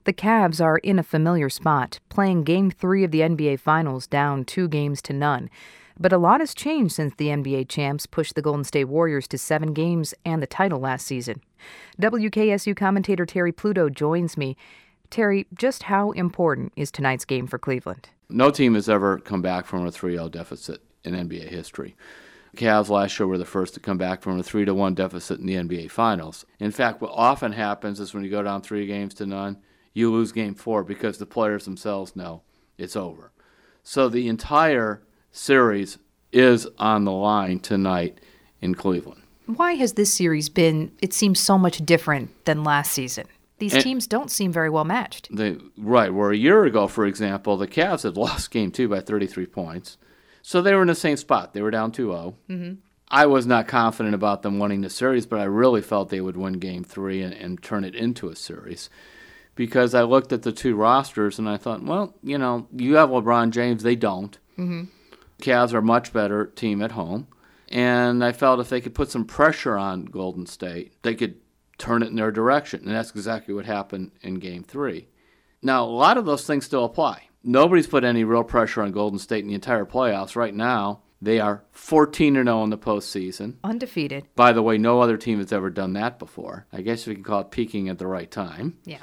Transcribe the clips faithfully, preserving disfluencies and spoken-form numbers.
The Cavs are in a familiar spot, playing Game three of the N B A Finals down two games to none. But a lot has changed since the N B A champs pushed the Golden State Warriors to seven games and the title last season. W K S U commentator Terry Pluto joins me. Terry, just how important is tonight's game for Cleveland? No team has ever come back from a three oh deficit in N B A history. The Cavs last year were the first to come back from a three to one deficit in the N B A Finals. In fact, what often happens is when you go down three games to none, you lose game four because the players themselves know it's over. So the entire series is on the line tonight in Cleveland. Why has this series been, it seems, so much different than last season? These and teams don't seem very well matched. They, right, where a year ago, for example, the Cavs had lost game two by thirty-three points. So they were in the same spot. They were down two oh. Mm-hmm. I was not confident about them winning the series, but I really felt they would win game three and, and turn it into a series. Because I looked at the two rosters and I thought, well, you know, you have LeBron James, they don't. Mm-hmm. Cavs are a much better team at home. And I felt if they could put some pressure on Golden State, they could turn it in their direction. And that's exactly what happened in Game three. Now, a lot of those things still apply. Nobody's put any real pressure on Golden State in the entire playoffs. Right now, they are fourteen and oh in the postseason. Undefeated. By the way, no other team has ever done that before. I guess we can call it peaking at the right time. Yeah.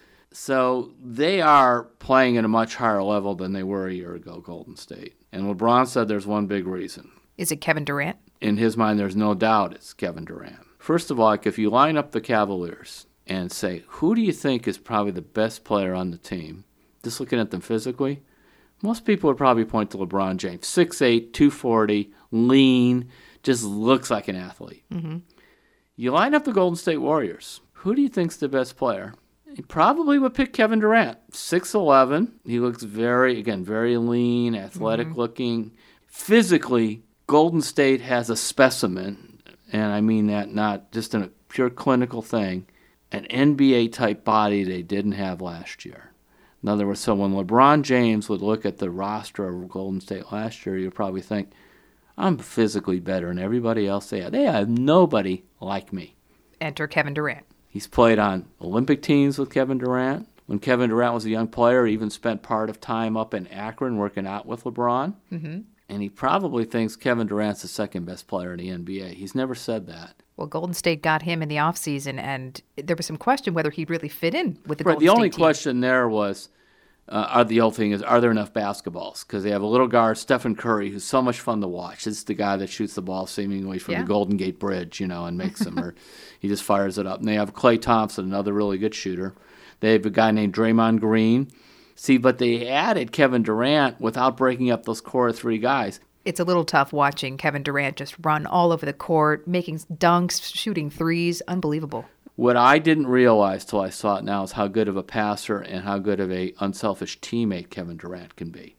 So they are playing at a much higher level than they were a year ago, Golden State. And LeBron said there's one big reason. Is it Kevin Durant? In his mind, there's no doubt it's Kevin Durant. First of all, like if you line up the Cavaliers and say, who do you think is probably the best player on the team, just looking at them physically, most people would probably point to LeBron James. six eight, two forty, lean, just looks like an athlete. Mm-hmm. You line up the Golden State Warriors. Who do you think's the best player? He probably would pick Kevin Durant. six eleven. He looks very, again, very lean, athletic mm-hmm. looking. Physically, Golden State has a specimen, and I mean that not just in a pure clinical thing, an N B A-type body they didn't have last year. In other words, so when LeBron James would look at the roster of Golden State last year, you'd probably think, I'm physically better than everybody else they have. They have nobody like me. Enter Kevin Durant. He's played on Olympic teams with Kevin Durant. When Kevin Durant was a young player, he even spent part of time up in Akron working out with LeBron. Mm-hmm. And he probably thinks Kevin Durant's the second best player in the N B A. He's never said that. Well, Golden State got him in the offseason, and there was some question whether he'd really fit in with the right, Golden the State only team. question there was, uh, are the whole thing is, are there enough basketballs? Because they have a little guard, Stephen Curry, who's so much fun to watch. It's the guy that shoots the ball seemingly from yeah. the Golden Gate Bridge, you know, and makes them, or he just fires it up. And they have Klay Thompson, another really good shooter. They have a guy named Draymond Green. See, but they added Kevin Durant without breaking up those core three guys. It's a little tough watching Kevin Durant just run all over the court, making dunks, shooting threes. Unbelievable. What I didn't realize till I saw it now is how good of a passer and how good of a unselfish teammate Kevin Durant can be.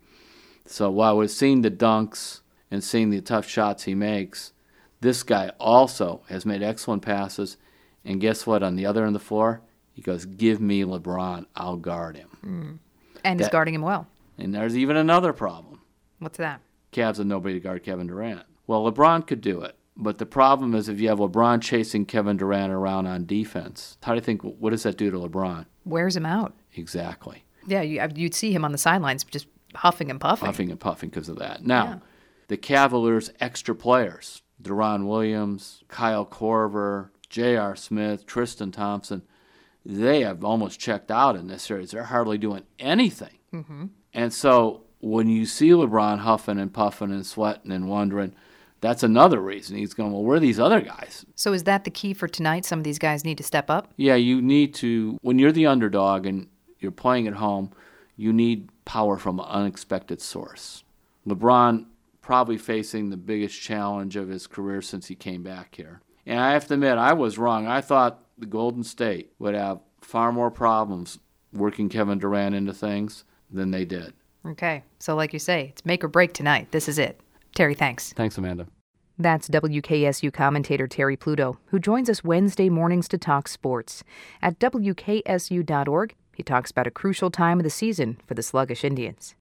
So while we've seen the dunks and seeing the tough shots he makes, this guy also has made excellent passes. And guess what? On the other end of the floor, he goes, give me LeBron. I'll guard him. Mm. And that, he's guarding him well. And there's even another problem. What's that? Cavs have nobody to guard Kevin Durant. Well, LeBron could do it. But the problem is if you have LeBron chasing Kevin Durant around on defense, how do you think, what does that do to LeBron? Wears him out. Exactly. Yeah, you, you'd see him on the sidelines just huffing and puffing. Huffing and puffing because of that. Now, yeah. the Cavaliers' extra players, Deron Williams, Kyle Korver, J R. Smith, Tristan Thompson, they have almost checked out in this series. They're hardly doing anything. Mm-hmm. And so when you see LeBron huffing and puffing and sweating and wondering, that's another reason he's going, well, where are these other guys? So is that the key for tonight? Some of these guys need to step up? Yeah, you need to, when you're the underdog and you're playing at home, you need power from an unexpected source. LeBron probably facing the biggest challenge of his career since he came back here. And I have to admit, I was wrong. I thought the Golden State would have far more problems working Kevin Durant into things than they did. Okay, so like you say, it's make or break tonight. This is it. Terry, thanks. Thanks, Amanda. That's W K S U commentator Terry Pluto, who joins us Wednesday mornings to talk sports. At W K S U dot org, he talks about a crucial time of the season for the sluggish Indians.